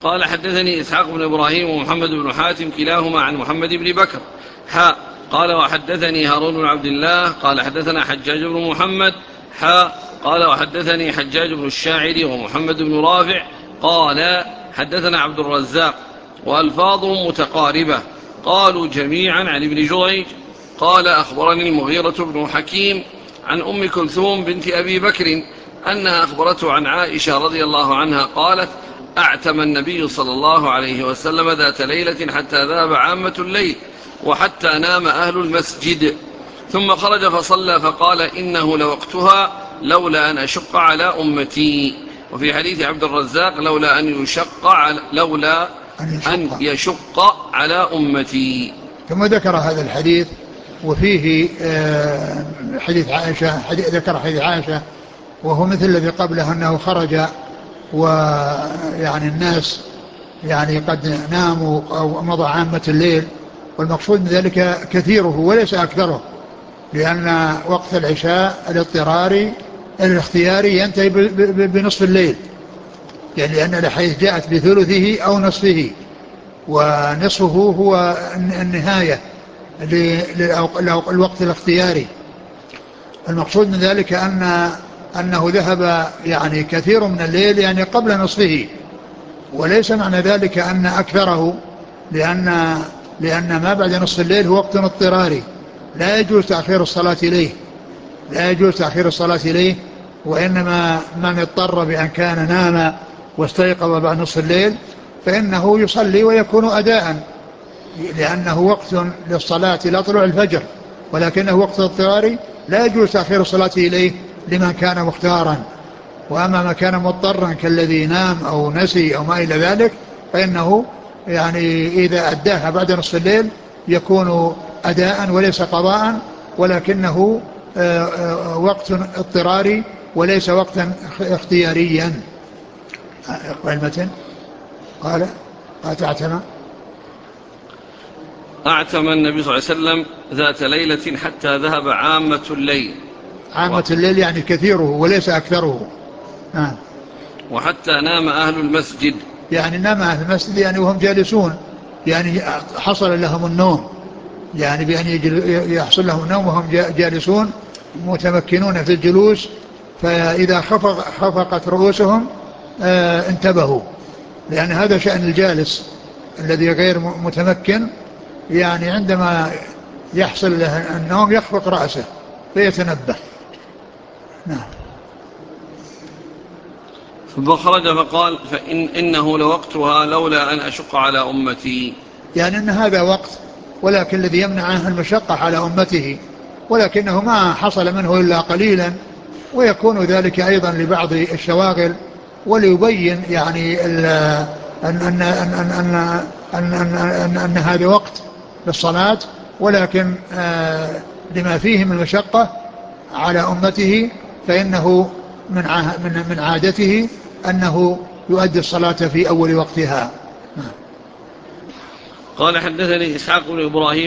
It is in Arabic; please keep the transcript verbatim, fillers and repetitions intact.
قال حدثني إسحاق بن إبراهيم ومحمد بن حاتم كلاهما عن محمد بن بكر حاء قال وحدثني هارون بن عبد الله قال حدثنا حجاج بن محمد حاء قال وحدثني حجاج بن الشاعر ومحمد بن رافع قال حدثنا عبد الرزاق وألفاظهم متقاربة قالوا جميعا عن ابن جريج قال أخبرني المغيرة بن حكيم عن أم كلثوم بنت أبي بكر أنها أخبرته عن عائشة رضي الله عنها قالت أعتم النبي صلى الله عليه وسلم ذات ليلة حتى ذهب عامة الليل وحتى نام أهل المسجد ثم خرج فصلى فقال إنه لوقتها لولا أن أشق على أمتي. وفي حديث عبد الرزاق لولا أن يشق على لولا أن يشق على أمتي. ثم ذكر هذا الحديث وفيه حديث عائشة حديث ذكر حديث عائشة وهو مثل الذي قبله أنه خرج ويعني الناس يعني قد ناموا أو مضى عامة الليل، والمقصود من ذلك كثيره وليس أكثره، لأن وقت العشاء الاضطراري الاختياري ينتهي بنصف الليل، يعني لأن الحديث جاءت بثلثه أو نصفه، ونصفه هو النهاية للوقت الاختياري. المقصود من ذلك أن أنه ذهب يعني كثير من الليل يعني قبل نصفه، وليس معنى ذلك أن أكثره، لأن, لأن ما بعد نصف الليل هو وقت اضطراري لا يجوز تأخير الصلاة إليه لا يجوز تأخير الصلاة إليه وإنما من اضطر بأن كان نام واستيقظ بعد نصف الليل فإنه يصلي ويكون أداء، لأنه وقت للصلاة لا طلوع الفجر، ولكنه وقت اضطراري لا يجوز تأخير الصلاة إليه لمن كان مختارا. وأما ما كان مضطرا كالذي نام أو نسي أو ما إلى ذلك فإنه يعني إذا أداها بعد نصف الليل يكون أداء وليس قضاء، ولكنه وقت اضطراري وليس وقتا اختياريا. اقرأ المتن. قال قال اعتم أعتم النبي صلى الله عليه وسلم ذات ليلة حتى ذهب عامة الليل. عامة الليل يعني كثيره وليس أكثره. آه. وحتى نام أهل المسجد، يعني نام أهل المسجد يعني وهم جالسون، يعني حصل لهم النوم، يعني بأن يحصل لهم النوم وهم جالسون متمكنون في الجلوس، فإذا خفق خفقت رؤوسهم آه انتبهوا، لأن هذا شأن الجالس الذي غير متمكن، يعني عندما يحصل له النوم يخفق رأسه فيتنبه. نعم. ثم خرج فقال فإن إنه لوقتها لولا أن أشق على أمتي، يعني أن هذا وقت، ولكن الذي يمنع عنه المشقة على أمته، ولكنه ما حصل منه إلا قليلا، ويكون ذلك أيضا لبعض الشواغل، وليبين يعني أن, أن, أن, أن, أن, أن, أن, أن, أن هذا وقت للصلاة، ولكن آه لما فيه من المشقة على أمته فإنه من من من عادته أنه يؤدي الصلاة في أول وقتها. قال حدثني إسحاق بن إبراهيم